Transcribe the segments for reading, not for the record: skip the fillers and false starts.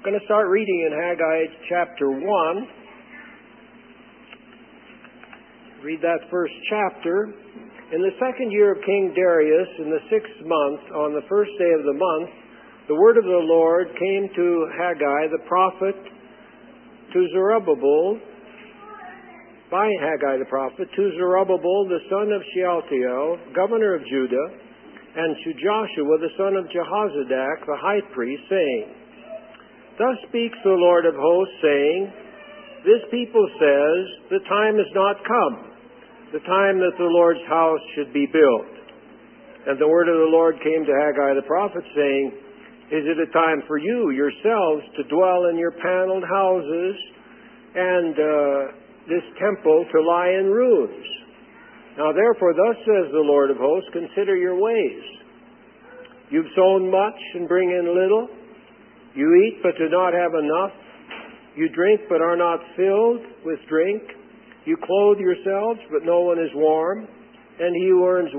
I'm going to start reading in Haggai chapter 1. Read that first chapter. In the second year of King Darius, in the 6th month, on the first day of the month, the word of the Lord came to Haggai the prophet, to Zerubbabel, by Haggai the prophet, to Zerubbabel the son of Shealtiel, governor of Judah, and to Joshua the son of Jehozadak, the high priest, saying, Thus speaks the Lord of hosts, saying, This people says, The time is not come, the time that the Lord's house should be built. And the word of the Lord came to Haggai the prophet, saying, Is it a time for you yourselves to dwell in your paneled houses, and this temple to lie in ruins? Now therefore, thus says the Lord of hosts, Consider your ways. You've sown much and bring in little. You eat but do not have enough. You drink but are not filled with drink. You clothe yourselves, but no one is warm. And he who earns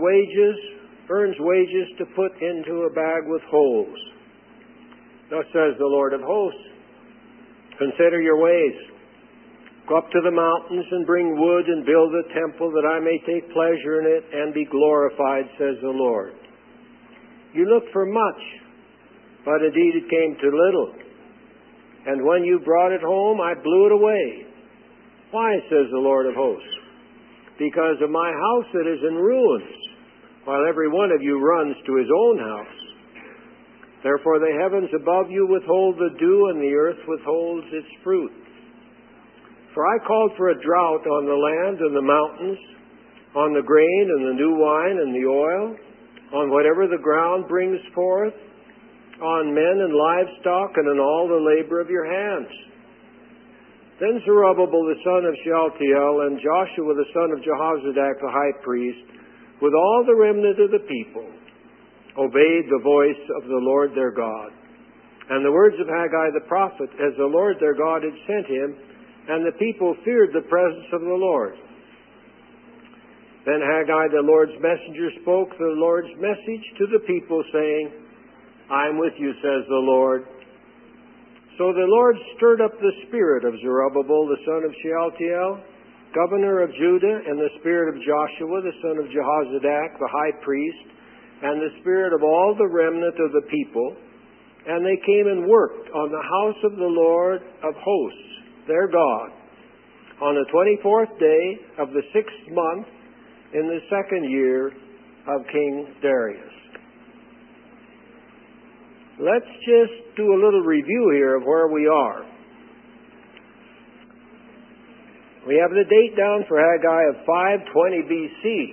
wages to put into a bag with holes. Thus says the Lord of hosts, Consider your ways. Go up to the mountains and bring wood and build a temple that I may take pleasure in it and be glorified, says the Lord. You looked for much, but indeed it came to little. And when you brought it home, I blew it away. Why, says the Lord of hosts? Because of my house that is in ruins, while every one of you runs to his own house. Therefore the heavens above you withhold the dew, and the earth withholds its fruit. For I called for a drought on the land and the mountains, on the grain and the new wine and the oil, on whatever the ground brings forth, on men and livestock, and on all the labor of your hands. Then Zerubbabel the son of Shealtiel and Joshua the son of Jehozadak the high priest, with all the remnant of the people, obeyed the voice of the Lord their God, and the words of Haggai the prophet, as the Lord their God had sent him, and the people feared the presence of the Lord. Then Haggai the Lord's messenger spoke the Lord's message to the people, saying, I am with you, says the Lord. So the Lord stirred up the spirit of Zerubbabel the son of Shealtiel, governor of Judah, and the spirit of Joshua the son of Jehozadak, the high priest, and the spirit of all the remnant of the people. And they came and worked on the house of the Lord of hosts, their God, on the 24th day of the 6th month in the 2nd year of King Darius. Let's just do a little review here of where we are. We have the date down for Haggai of 520 BC.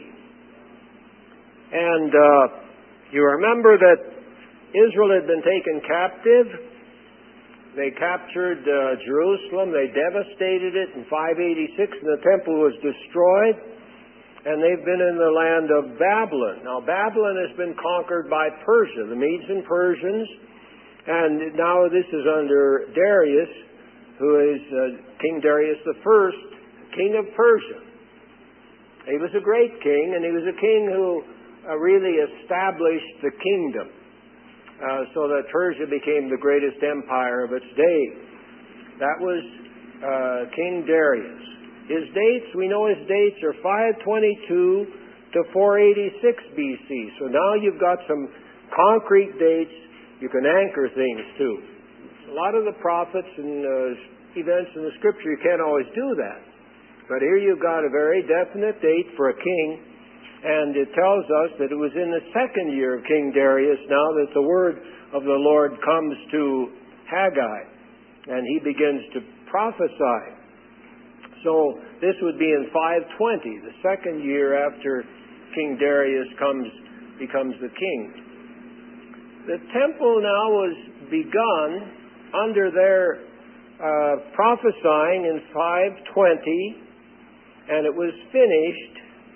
And you remember that Israel had been taken captive. They captured Jerusalem. They devastated it in 586, and the temple was destroyed. And they've been in the land of Babylon. Now, Babylon has been conquered by Persia, the Medes and Persians. And now this is under Darius, who is King Darius the First, king of Persia. He was a great king, and he was a king who really established the kingdom, so that Persia became the greatest empire of its day. That was King Darius. His dates, we know his dates are 522 to 486 BC. So now you've got some concrete dates you can anchor things to. A lot of the prophets and events in the Scripture, you can't always do that. But here you've got a very definite date for a king, and it tells us that it was in the 2nd year of King Darius now that the word of the Lord comes to Haggai, and he begins to prophesy. So this would be in 520, the 2nd year after King Darius becomes the king. The temple now was begun under their prophesying in 520, and it was finished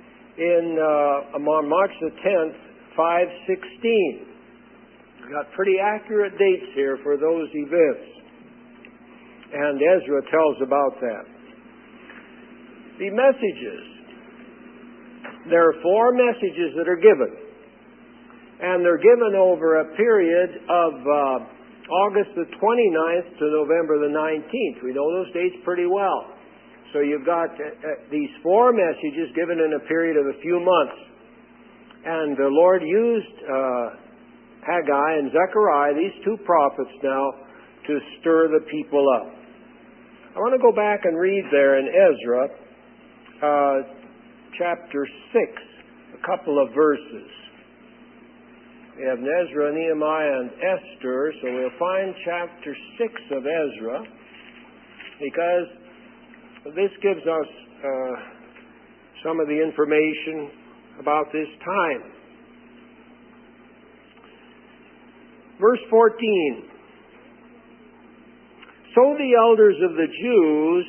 on March the 10th, 516. We've got pretty accurate dates here for those events, and Ezra tells about that. The messages. There are 4 messages that are given. And they're given over a period of August the 29th to November the 19th. We know those dates pretty well. So you've got these four messages given in a period of a few months. And the Lord used Haggai and Zechariah, these two prophets now, to stir the people up. I want to go back and read there in Ezra, chapter 6, a couple of verses. We have Ezra, Nehemiah, and Esther, so we'll find chapter 6 of Ezra, because this gives us some of the information about this time. Verse 14. So the elders of the Jews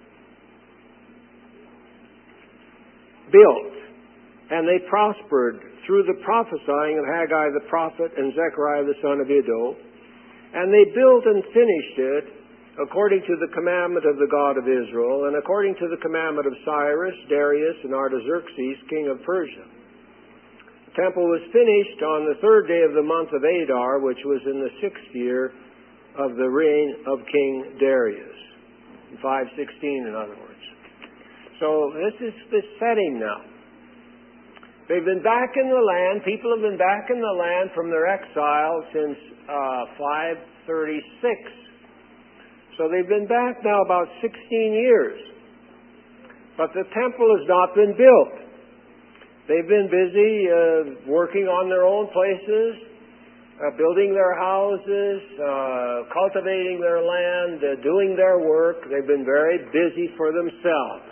built, and they prospered through the prophesying of Haggai the prophet and Zechariah the son of Iddo. And they built and finished it according to the commandment of the God of Israel, and according to the commandment of Cyrus, Darius, and Artaxerxes, king of Persia. The temple was finished on the 3rd day of the month of Adar, which was in the 6th year of the reign of King Darius. In 516, in other words. So this is the setting now. They've been back in the land. People have been back in the land from their exile since 536. So they've been back now about 16 years. But the temple has not been built. They've been busy working on their own places, building their houses, cultivating their land, doing their work. They've been very busy for themselves.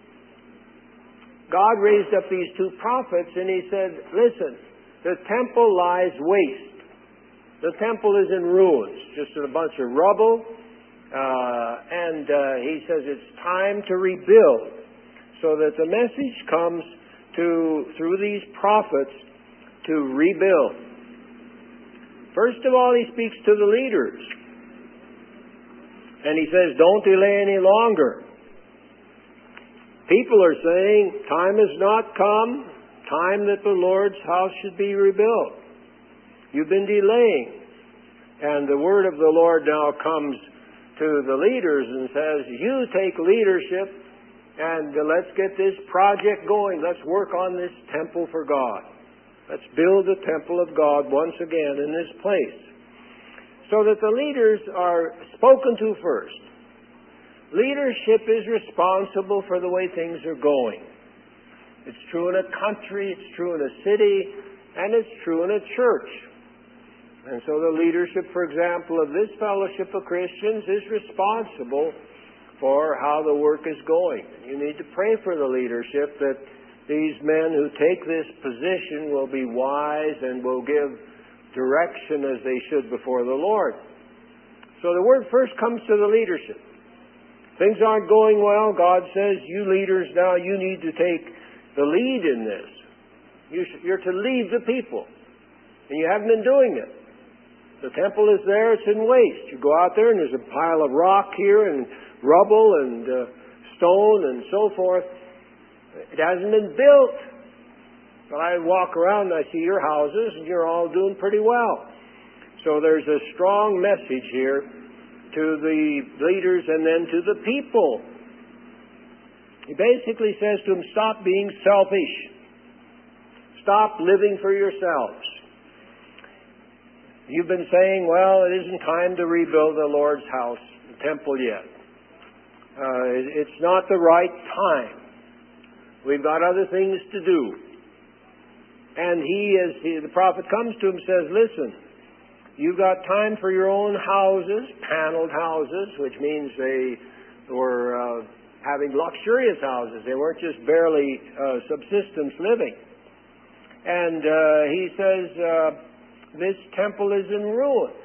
God raised up these two prophets and He said, listen, the temple lies waste. The temple is in ruins, just a bunch of rubble. And He says it's time to rebuild. So that the message comes through these prophets to rebuild. First of all, He speaks to the leaders. And He says, don't delay any longer. People are saying, time has not come, time that the Lord's house should be rebuilt. You've been delaying. And the word of the Lord now comes to the leaders and says, you take leadership and let's get this project going. Let's work on this temple for God. Let's build the temple of God once again in this place. So that the leaders are spoken to first. Leadership is responsible for the way things are going. It's true in a country, it's true in a city, and it's true in a church. And so the leadership, for example, of this fellowship of Christians is responsible for how the work is going. You need to pray for the leadership that these men who take this position will be wise and will give direction as they should before the Lord. So the word first comes to the leadership. Things aren't going well. God says, you leaders now, you need to take the lead in this. You're to lead the people. And you haven't been doing it. The temple is there, it's in waste. You go out there and there's a pile of rock here and rubble and stone and so forth. It hasn't been built. But I walk around and I see your houses and you're all doing pretty well. So there's a strong message here to the leaders and then to the people. He basically says to them, stop being selfish. Stop living for yourselves. You've been saying, well, it isn't time to rebuild the Lord's house, the temple yet. It's not the right time. We've got other things to do. And the prophet comes to him and says, listen, you've got time for your own houses, paneled houses, which means they were having luxurious houses. They weren't just barely subsistence living. And he says, this temple is in ruins.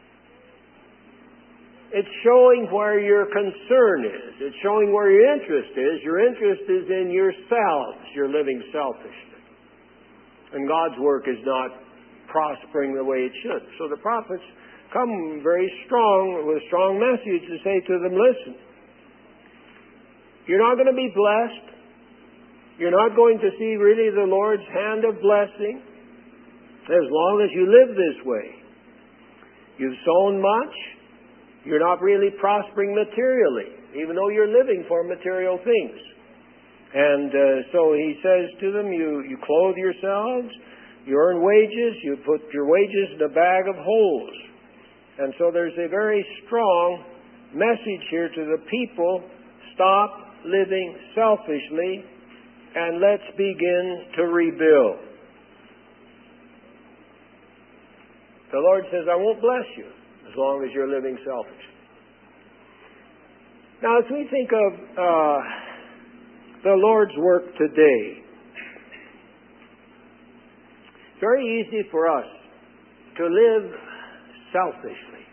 It's showing where your concern is. It's showing where your interest is. Your interest is in yourselves. You're living selfishly. And God's work is not prospering the way it should. So the prophets come very strong with a strong message to say to them, listen, you're not going to be blessed. You're not going to see really the Lord's hand of blessing as long as you live this way. You've sown much. You're not really prospering materially, even though you're living for material things. And so he says to them, you clothe yourselves, you earn wages, you put your wages in a bag of holes. And so there's a very strong message here to the people: stop living selfishly and let's begin to rebuild. The Lord says, I won't bless you as long as you're living selfish. Now, as we think of the Lord's work today, it's very easy for us to live selfishly.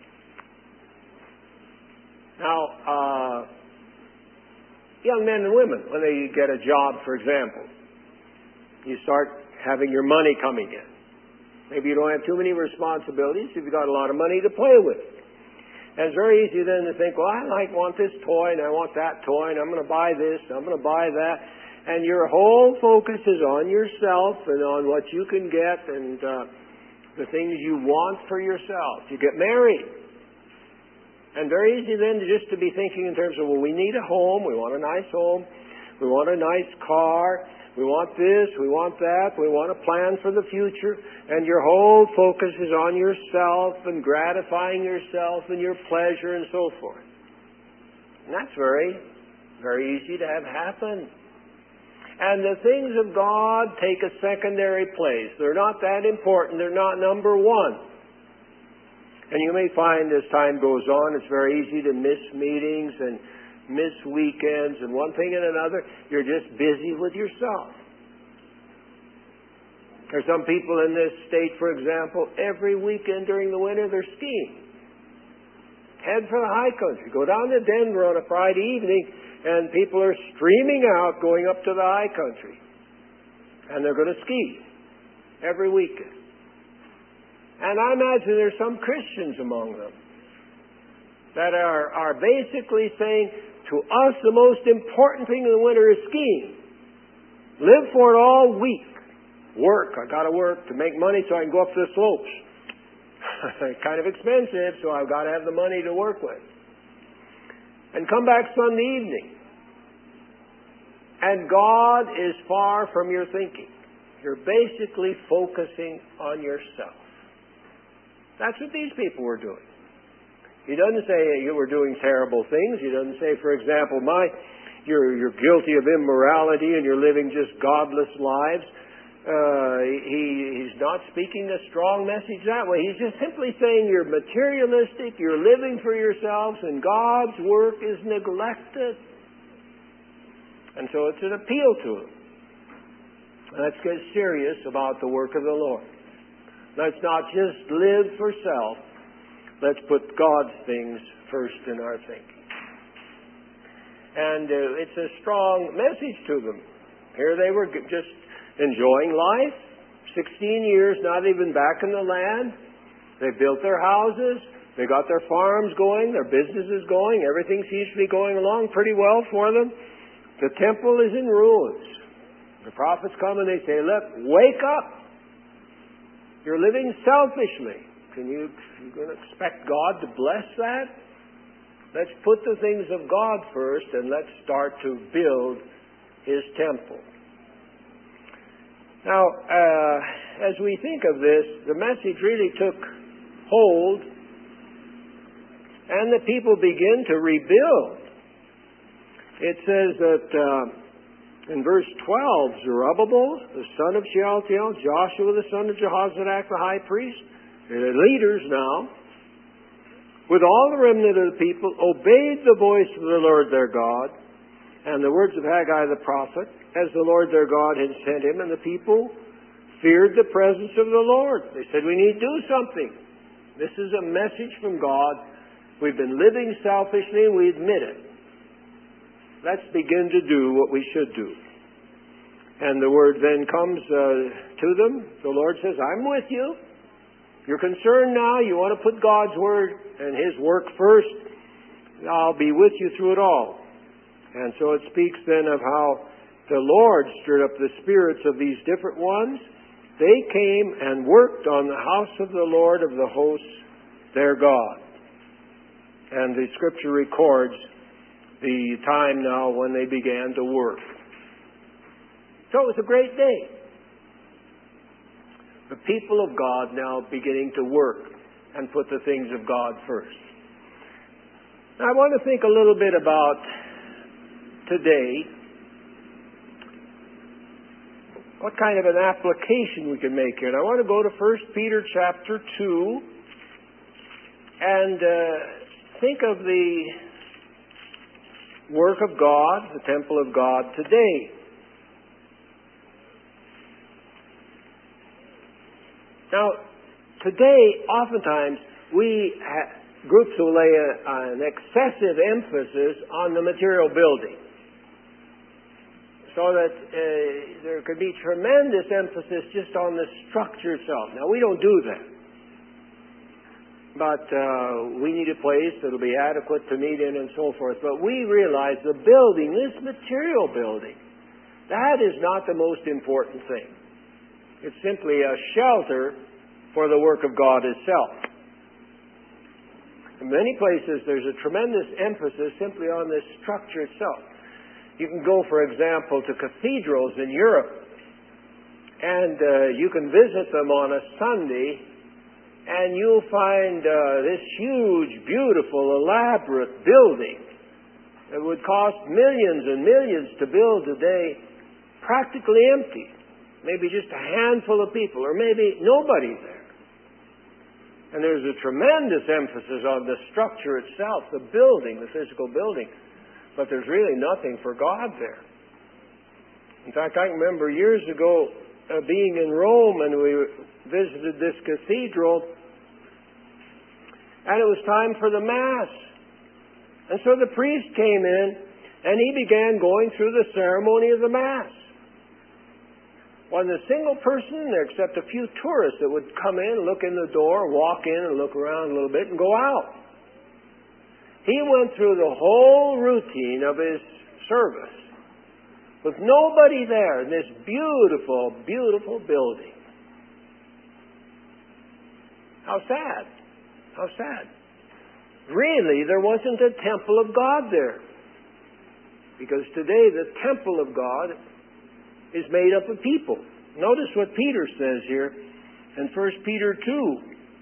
Now, young men and women, when they get a job, for example, you start having your money coming in. Maybe you don't have too many responsibilities. You've got a lot of money to play with. And it's very easy then to think, well, I want this toy and I want that toy and I'm going to buy this, I'm going to buy that. And your whole focus is on yourself and on what you can get and the things you want for yourself. You get married. And very easy then just to be thinking in terms of, well, we need a home, we want a nice home, we want a nice car, we want this, we want that, we want to plan for the future, and your whole focus is on yourself and gratifying yourself and your pleasure and so forth. And that's very, very easy to have happen. And the things of God take a secondary place. They're not that important. They're not number one. And you may find as time goes on, it's very easy to miss meetings and miss weekends and one thing and another. You're just busy with yourself. There's some people in this state, for example, every weekend during the winter they're skiing. Head for the high country. Go down to Denver on a Friday evening and people are streaming out going up to the high country. And they're going to ski every weekend. And I imagine there's some Christians among them that are basically saying, to us the most important thing in the winter is skiing. Live for it all week. Work. I got to work to make money so I can go up to the slopes. It's kind of expensive, so I've got to have the money to work with. And come back Sunday evening. And God is far from your thinking. You're basically focusing on yourself. That's what these people were doing. He doesn't say you were doing terrible things. He doesn't say, for example, you're guilty of immorality and you're living just godless lives. He's not speaking a strong message that way. He's just simply saying you're materialistic, you're living for yourselves, and God's work is neglected. And so it's an appeal to him. Let's get serious about the work of the Lord. Let's not just live for self. Let's put God's things first in our thinking. And it's a strong message to them. Here they were just enjoying life. 16 years, not even back in the land. They built their houses. They got their farms going. Their businesses going. Everything seems to be going along pretty well for them. The temple is in ruins. The prophets come and they say, look, wake up. You're living selfishly. You're going to expect God to bless that? Let's put the things of God first and let's start to build His temple. Now, as we think of this, the message really took hold and the people begin to rebuild. It says that in verse 12, Zerubbabel, the son of Shealtiel, Joshua, the son of Jehozadak, the high priest, the leaders now, with all the remnant of the people, obeyed the voice of the Lord their God and the words of Haggai the prophet, as the Lord their God had sent him, and the people feared the presence of the Lord. They said, we need to do something. This is a message from God. We've been living selfishly and we admit it. Let's begin to do what we should do. And the word then comes to them. The Lord says, I'm with you. You're concerned now. You want to put God's word and His work first. I'll be with you through it all. And so it speaks then of how the Lord stirred up the spirits of these different ones. They came and worked on the house of the Lord of the hosts their God. And the Scripture records the time now when they began to work. So it was a great day. The people of God now beginning to work and put the things of God first. Now, I want to think a little bit about today, what kind of an application we can make here. And I want to go to 1 Peter chapter 2 and think of the work of God, the temple of God today. Now, today, oftentimes, groups will lay an excessive emphasis on the material building, so that there could be tremendous emphasis just on the structure itself. Now, we don't do that. But we need a place that will be adequate to meet in and so forth. But we realize the building, this material building, that is not the most important thing. It's simply a shelter for the work of God itself. In many places, there's a tremendous emphasis simply on the structure itself. You can go, for example, to cathedrals in Europe, and you can visit them on a Sunday, and you'll find this huge, beautiful, elaborate building that would cost millions and millions to build today, practically empty. Maybe just a handful of people, or maybe nobody there. And there's a tremendous emphasis on the structure itself, the building, the physical building. But there's really nothing for God there. In fact, I remember years ago being in Rome, and we visited this cathedral, and it was time for the Mass. And so the priest came in, and he began going through the ceremony of the Mass. Wasn't a single person in there except a few tourists that would come in, look in the door, walk in and look around a little bit and go out. He went through the whole routine of his service with nobody there in this beautiful, beautiful building. How sad. How sad. Really, there wasn't a temple of God there. Because today the temple of God is made up of people. Notice what Peter says here in 1 Peter 2.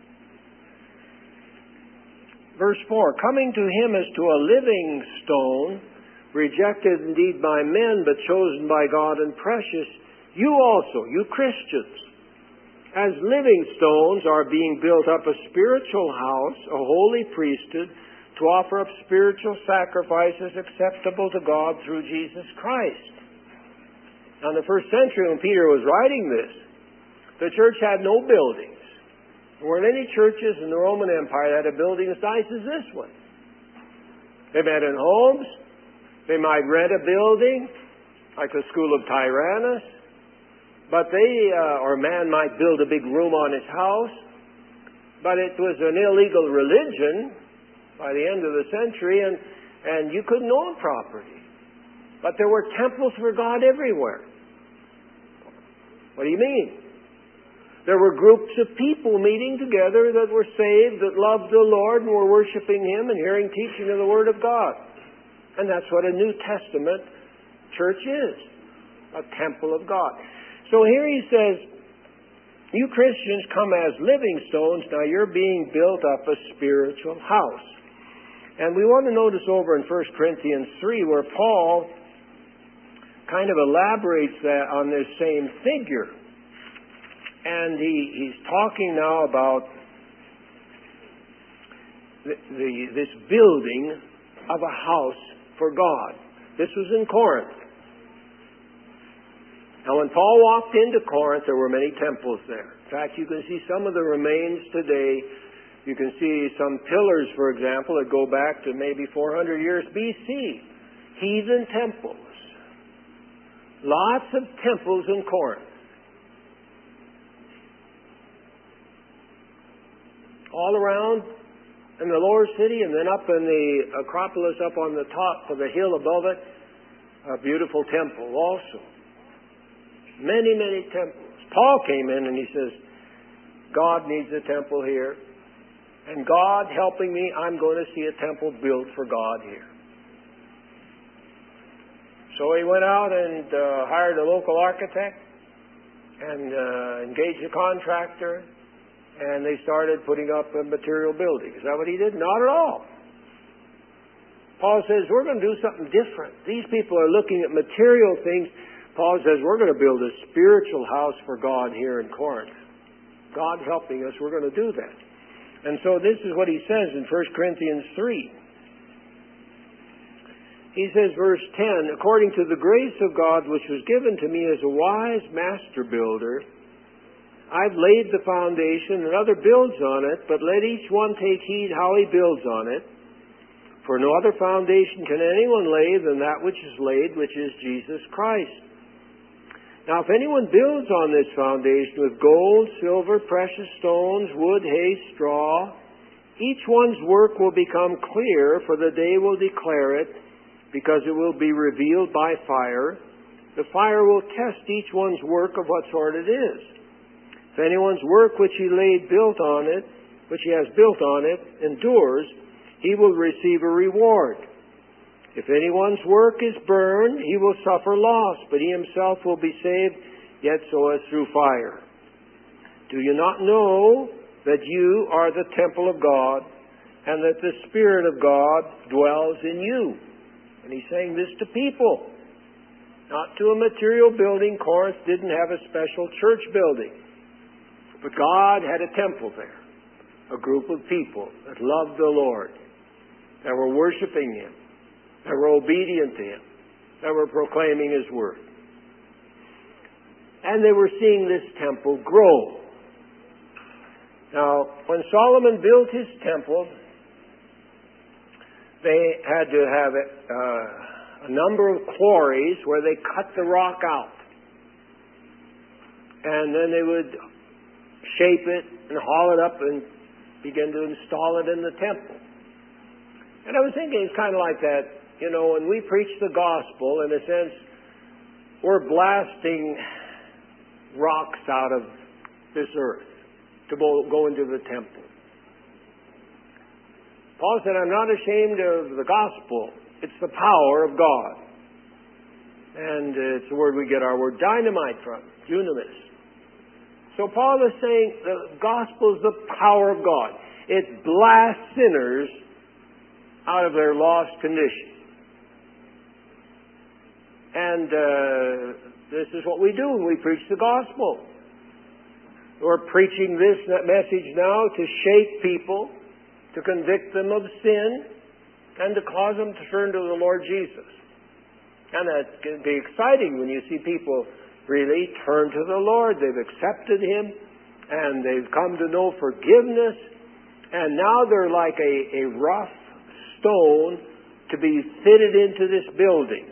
Verse 4, coming to him as to a living stone, rejected indeed by men, but chosen by God and precious, you also, you Christians, as living stones are being built up a spiritual house, a holy priesthood, to offer up spiritual sacrifices acceptable to God through Jesus Christ. Now, in the first century, when Peter was writing this, the church had no buildings. There weren't any churches in the Roman Empire that had a building as nice as this one. They met in homes. They might rent a building, like the School of Tyrannus. But or a man might build a big room on his house. But it was an illegal religion by the end of the century, and you couldn't own property. But there were temples for God everywhere. What do you mean? There were groups of people meeting together that were saved, that loved the Lord and were worshiping Him and hearing teaching of the Word of God. And that's what a New Testament church is, a temple of God. So here he says, you Christians come as living stones, now you're being built up a spiritual house. And we want to notice over in 1 Corinthians 3 where Paul kind of elaborates that on this same figure. And he's talking now about this building of a house for God. This was in Corinth. Now, when Paul walked into Corinth, there were many temples there. In fact, you can see some of the remains today. You can see some pillars, for example, that go back to maybe 400 years BC. Heathen temples. Lots of temples in Corinth. All around in the lower city, and then up in the Acropolis, up on the top of the hill above it, a beautiful temple also. Many, many temples. Paul came in and he says, God needs a temple here. And God helping me, I'm going to see a temple built for God here. So he went out and hired a local architect and engaged a contractor, and they started putting up a material building. Is that what he did? Not at all. Paul says, we're going to do something different. These people are looking at material things. Paul says, we're going to build a spiritual house for God here in Corinth. God helping us, we're going to do that. And so this is what he says in 1 Corinthians 3. He says, verse 10, according to the grace of God which was given to me as a wise master builder, I've laid the foundation, and another builds on it, but let each one take heed how he builds on it. For no other foundation can anyone lay than that which is laid, which is Jesus Christ. Now, if anyone builds on this foundation with gold, silver, precious stones, wood, hay, straw, each one's work will become clear, for the day will declare it, because it will be revealed by fire. The fire will test each one's work of what sort it is. If anyone's work which he has built on it, endures, he will receive a reward. If anyone's work is burned, he will suffer loss, but he himself will be saved, yet so as through fire. Do you not know that you are the temple of God, and that the Spirit of God dwells in you? And he's saying this to people, not to a material building. Corinth didn't have a special church building. But God had a temple there, a group of people that loved the Lord, that were worshiping Him, that were obedient to Him, that were proclaiming His Word. And they were seeing this temple grow. Now, when Solomon built his temple, they had to have a number of quarries where they cut the rock out. And then they would shape it and haul it up and begin to install it in the temple. And I was thinking it's kind of like that. You know, when we preach the gospel, in a sense, we're blasting rocks out of this earth to go into the temple. Paul said, I'm not ashamed of the gospel. It's the power of God. And it's the word we get our word dynamite from, dunamis. So Paul is saying the gospel is the power of God. It blasts sinners out of their lost condition. And this is what we do when we preach the gospel. We're preaching this message now to shake people, to convict them of sin, and to cause them to turn to the Lord Jesus. And that can be exciting when you see people really turn to the Lord. They've accepted Him, and they've come to know forgiveness, and now they're like a rough stone to be fitted into this building.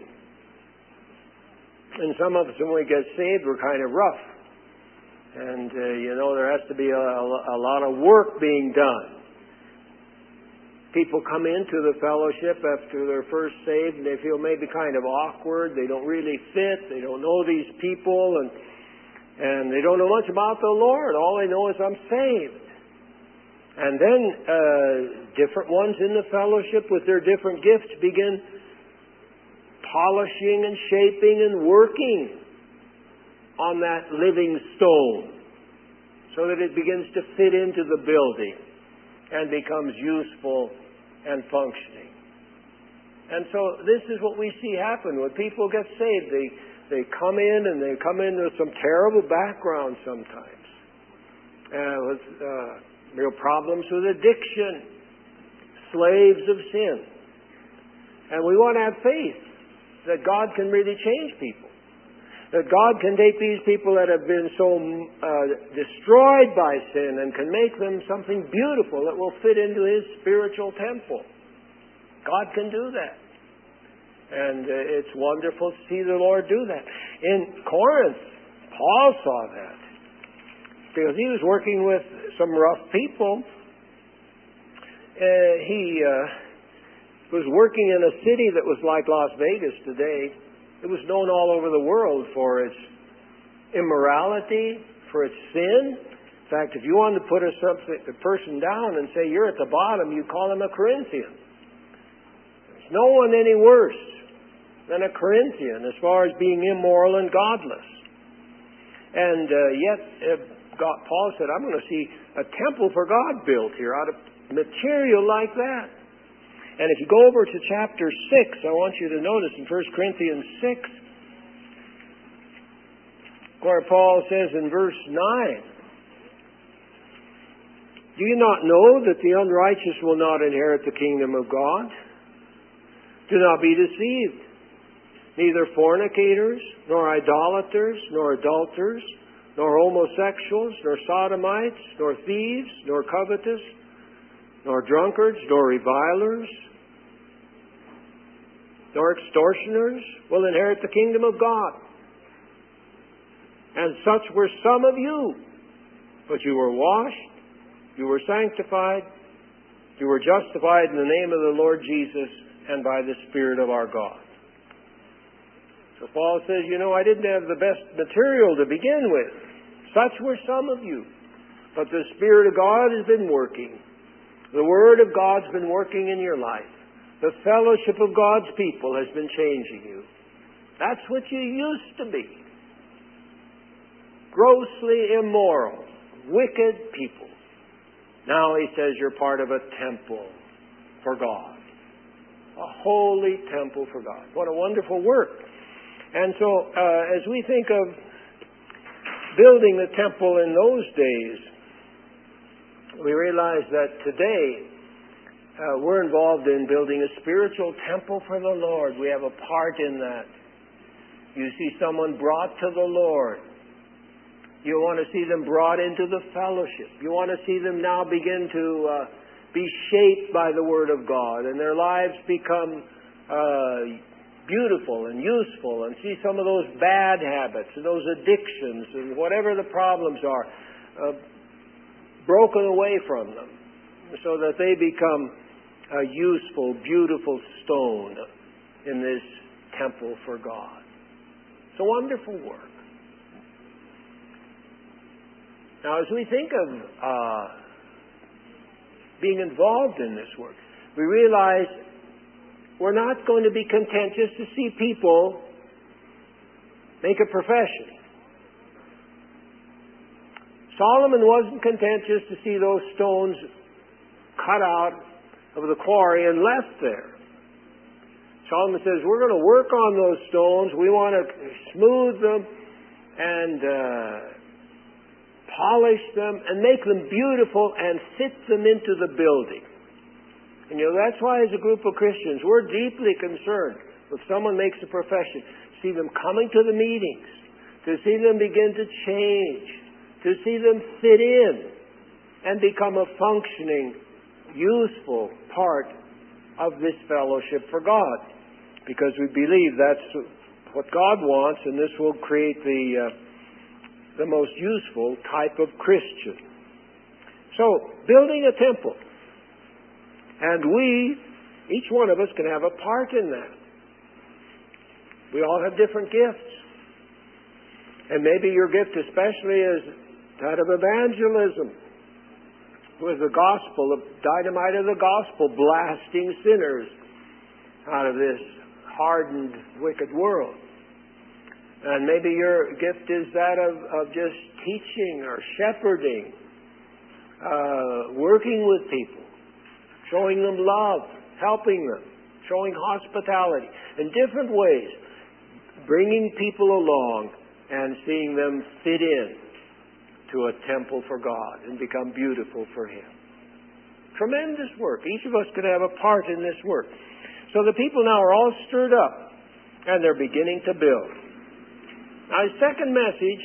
And some of us, when we get saved, we're kind of rough. And, there has to be a lot of work being done. People come into the fellowship after they're first saved, and they feel maybe kind of awkward. They don't really fit. They don't know these people, and they don't know much about the Lord. All they know is I'm saved. And then different ones in the fellowship with their different gifts begin polishing and shaping and working on that living stone so that it begins to fit into the building and becomes useful and functioning. And so this is what we see happen when people get saved. They come in, and they come in with some terrible background sometimes, with real problems with addiction, slaves of sin. And we want to have faith that God can really change people, that God can take these people that have been so destroyed by sin and can make them something beautiful that will fit into His spiritual temple. God can do that. And it's wonderful to see the Lord do that. In Corinth, Paul saw that, because he was working with some rough people. He was working in a city that was like Las Vegas today. It was known all over the world for its immorality, for its sin, In fact, if you wanted to put a person down and say you're at the bottom, you call him a Corinthian. There's no one any worse than a Corinthian as far as being immoral and godless. And yet, Paul said, I'm going to see a temple for God built here out of material like that. And if you go over to chapter 6, I want you to notice in 1 Corinthians 6, where Paul says in verse 9, do you not know that the unrighteous will not inherit the kingdom of God? Do not be deceived. Neither fornicators, nor idolaters, nor adulterers, nor homosexuals, nor sodomites, nor thieves, nor covetous, nor drunkards, nor revilers, nor extortioners will inherit the kingdom of God. And such were some of you. But you were washed, you were sanctified, you were justified in the name of the Lord Jesus and by the Spirit of our God. So Paul says, I didn't have the best material to begin with. Such were some of you. But the Spirit of God has been working. The Word of God's been working in your life. The fellowship of God's people has been changing you. That's what you used to be. Grossly immoral, wicked people. Now he says you're part of a temple for God. A holy temple for God. What a wonderful work. And so as we think of building the temple in those days, we realize that today we're involved in building a spiritual temple for the Lord. We have a part in that. You see someone brought to the Lord. You want to see them brought into the fellowship. You want to see them now begin to be shaped by the Word of God, and their lives become beautiful and useful, and see some of those bad habits and those addictions and whatever the problems are broken away from them, so that they become a useful, beautiful stone in this temple for God. It's a wonderful work. Now, as we think of being involved in this work, we realize we're not going to be content just to see people make a profession. Solomon wasn't content just to see those stones cut out of the quarry and left there. Solomon says, we're going to work on those stones. We want to smooth them and polish them and make them beautiful and fit them into the building. And that's why as a group of Christians, we're deeply concerned if someone makes a profession, see them coming to the meetings, to see them begin to change, to see them fit in and become a functioning, useful part of this fellowship for God. Because we believe that's what God wants, and this will create the most useful type of Christian. So, building a temple. And each one of us can have a part in that. We all have different gifts. And maybe your gift especially is that of evangelism. With the gospel, the dynamite of the gospel, blasting sinners out of this hardened, wicked world. And maybe your gift is that of just teaching or shepherding, working with people, showing them love, helping them, showing hospitality in different ways, bringing people along and seeing them fit in to a temple for God and become beautiful for Him. Tremendous work. Each of us could have a part in this work. So the people now are all stirred up and they're beginning to build. Now his second message,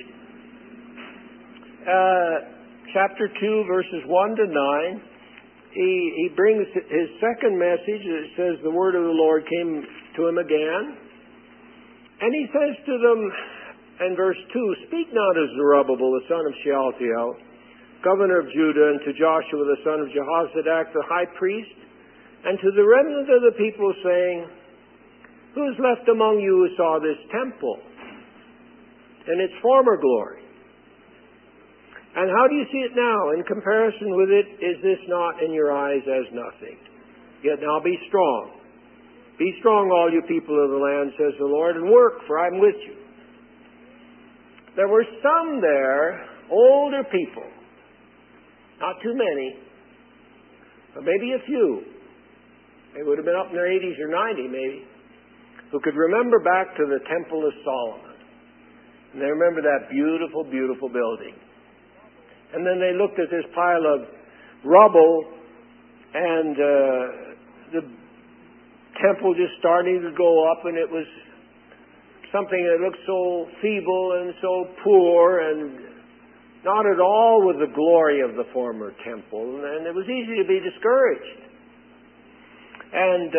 chapter 2, verses 1 to 9, he brings his second message. It says the word of the Lord came to him again. And he says to them in verse 2, speak not to Zerubbabel, the son of Shealtiel, governor of Judah, and to Joshua, the son of Jehozadak, the high priest, and to the remnant of the people, saying, who is left among you who saw this temple in its former glory? And how do you see it now? In comparison with it, is this not in your eyes as nothing? Yet now be strong. Be strong, all you people of the land, says the Lord, and work, for I'm with you. There were some there, older people, not too many, but maybe a few. They would have been up in their 80s or 90 maybe, who could remember back to the Temple of Solomon. And they remember that beautiful, beautiful building. And then they looked at this pile of rubble and the temple just starting to go up, and it was something that looked so feeble and so poor and not at all with the glory of the former temple. And it was easy to be discouraged. And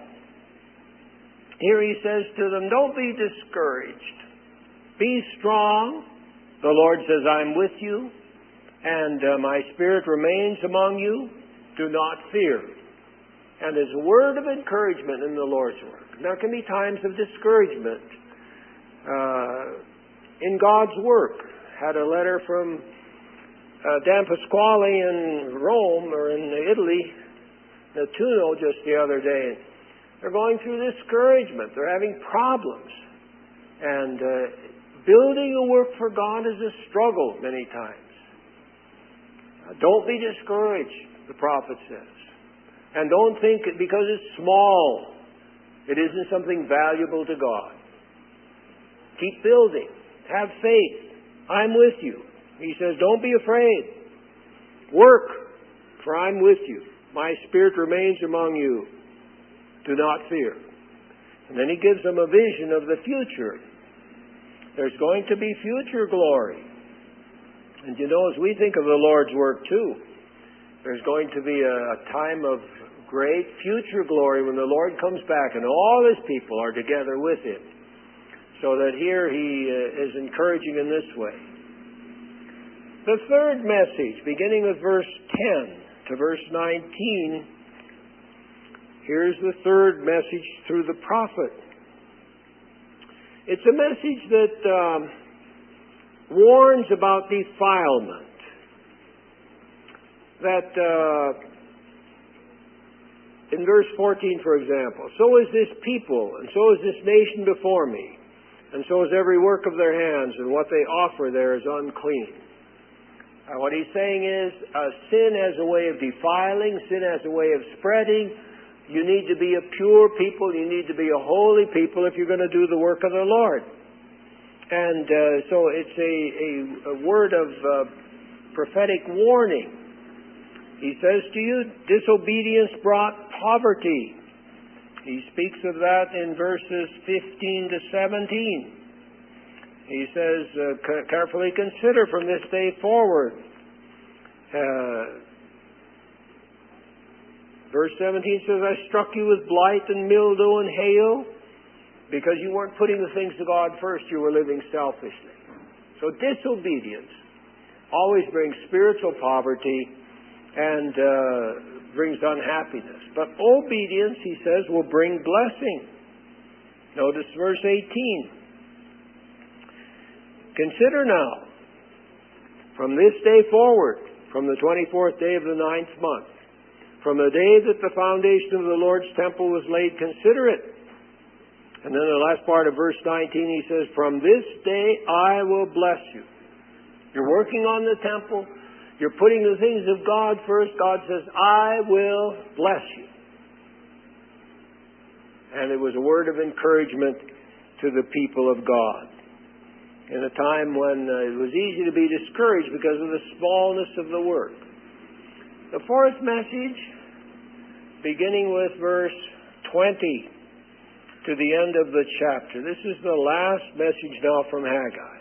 here he says to them, don't be discouraged. Be strong. The Lord says, I'm with you, and my Spirit remains among you. Do not fear. And there's a word of encouragement in the Lord's work. There can be times of discouragement in God's work. Had a letter from Dan Pasquale in Rome, or in Italy, Nettuno, just the other day. They're going through discouragement. They're having problems. And building a work for God is a struggle many times. Don't be discouraged, the prophet says. And don't think because it's small, it isn't something valuable to God. Keep building. Have faith. I'm with you. He says, don't be afraid. Work, for I'm with you. My Spirit remains among you. Do not fear. And then he gives them a vision of the future. There's going to be future glory. And you know, as we think of the Lord's work too, there's going to be a time of great future glory when the Lord comes back and all His people are together with Him. So that here he is encouraging in this way. The third message, beginning with verse 10 to verse 19, here's the third message through the prophet. It's a message that warns about defilement. That in verse 14, for example, so is this people, and so is this nation before me, and so is every work of their hands, and what they offer there is unclean. What he's saying is, sin has a way of defiling, sin has a way of spreading. You need to be a pure people, you need to be a holy people if you're going to do the work of the Lord. And so it's a word of prophetic warning. He says to you, disobedience brought poverty. He speaks of that in verses 15 to 17. He says, carefully consider from this day forward. Verse 17 says, I struck you with blight and mildew and hail because you weren't putting the things of God first. You were living selfishly. So disobedience always brings spiritual poverty and brings unhappiness. But obedience, he says, will bring blessing. Notice verse 18. Consider now, from this day forward, from the 24th day of the 9th month, from the day that the foundation of the Lord's temple was laid, consider it. And then the last part of verse 19, he says, from this day I will bless you. You're working on the temple. You're putting the things of God first. God says, I will bless you. And it was a word of encouragement to the people of God. In a time when it was easy to be discouraged because of the smallness of the work. The fourth message, beginning with verse 20 to the end of the chapter. This is the last message now from Haggai.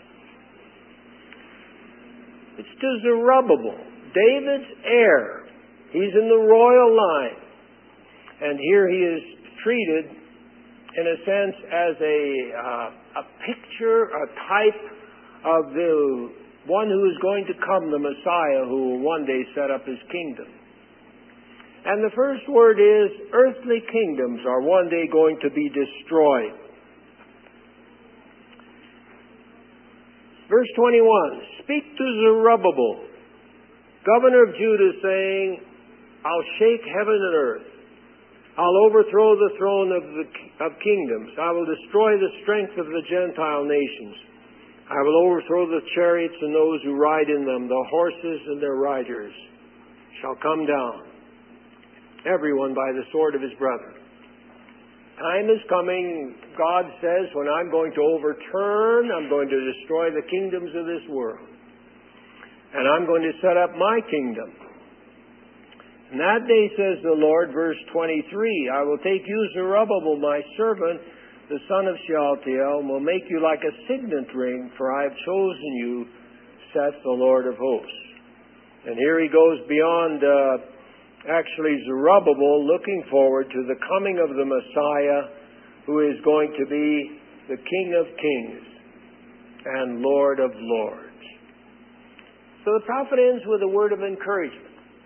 It's to Zerubbabel, David's heir. He's in the royal line. And here he is treated, in a sense, as a picture, a type of the one who is going to come, the Messiah, who will one day set up his kingdom. And the first word is, earthly kingdoms are one day going to be destroyed. Verse 21, speak to Zerubbabel, governor of Judah, saying, I'll shake heaven and earth. I'll overthrow the throne of kingdoms. I will destroy the strength of the Gentile nations. I will overthrow the chariots and those who ride in them. The horses and their riders shall come down, everyone by the sword of his brother. Time is coming, God says, when I'm going to overturn, I'm going to destroy the kingdoms of this world. And I'm going to set up my kingdom. And that day, says the Lord, verse 23, I will take you, Zerubbabel, my servant, the son of Shealtiel, and will make you like a signet ring, for I have chosen you, saith the Lord of hosts. And here he goes beyond Zerubbabel, looking forward to the coming of the Messiah, who is going to be the King of kings and Lord of lords. So the prophet ends with a word of encouragement.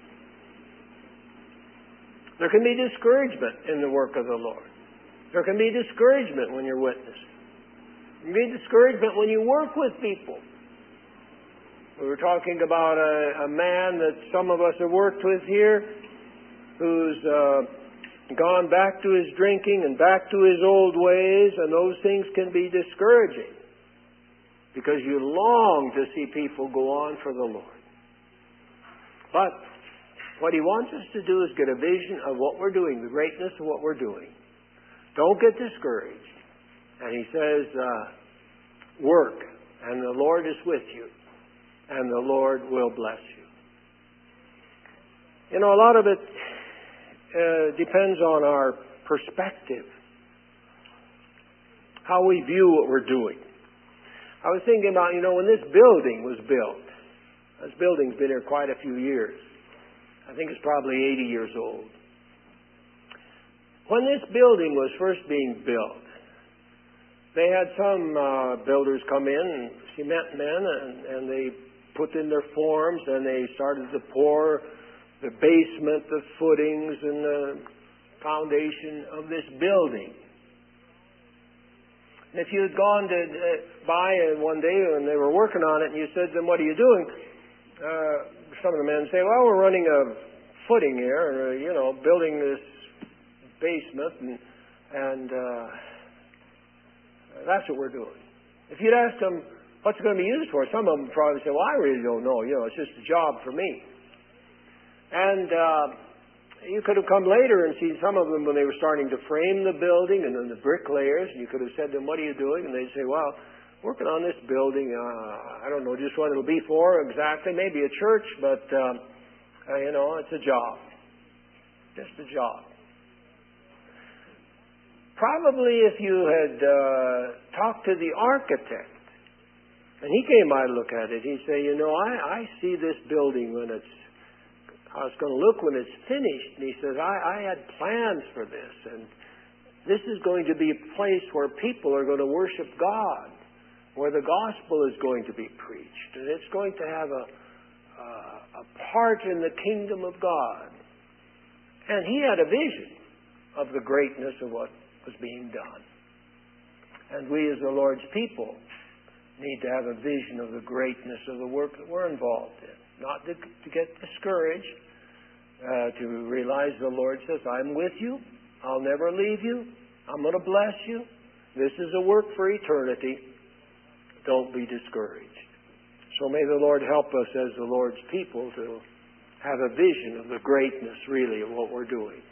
There can be discouragement in the work of the Lord. There can be discouragement when you're witnessing. There can be discouragement when you work with people. We were talking about a man that some of us have worked with here who's gone back to his drinking and back to his old ways, and those things can be discouraging because you long to see people go on for the Lord. But what he wants us to do is get a vision of what we're doing, the greatness of what we're doing. Don't get discouraged. And he says, work, and the Lord is with you, and the Lord will bless you. You know, a lot of it depends on our perspective, how we view what we're doing. I was thinking about, when this building was built, this building's been here quite a few years. I think it's probably 80 years old. When this building was first being built, they had some builders come in, cement men, and they put in their forms, and they started to pour the basement, the footings, and the foundation of this building. And if you had gone by one day when they were working on it, and you said to them, what are you doing? Some of the men say, well, we're running a footing here, building this basement, and that's what we're doing. If you'd asked them, what's it going to be used for? Some of them probably say, well, I really don't know. It's just a job for me. And you could have come later and seen some of them when they were starting to frame the building, and then the bricklayers, and you could have said to them, what are you doing? And they'd say, well, working on this building, I don't know just what it'll be for exactly. Maybe a church, but, it's a job. Just a job. Probably if you had talked to the architect, and he came by to look at it, he'd say, I see this building how it's going to look when it's finished. And he says, I had plans for this, and this is going to be a place where people are going to worship God, where the gospel is going to be preached, and it's going to have a part in the kingdom of God. And he had a vision of the greatness of what was being done. And we as the Lord's people need to have a vision of the greatness of the work that we're involved in. Not to get discouraged, to realize the Lord says, I'm with you, I'll never leave you, I'm going to bless you. This is a work for eternity. Don't be discouraged. So may the Lord help us as the Lord's people to have a vision of the greatness, really, of what we're doing.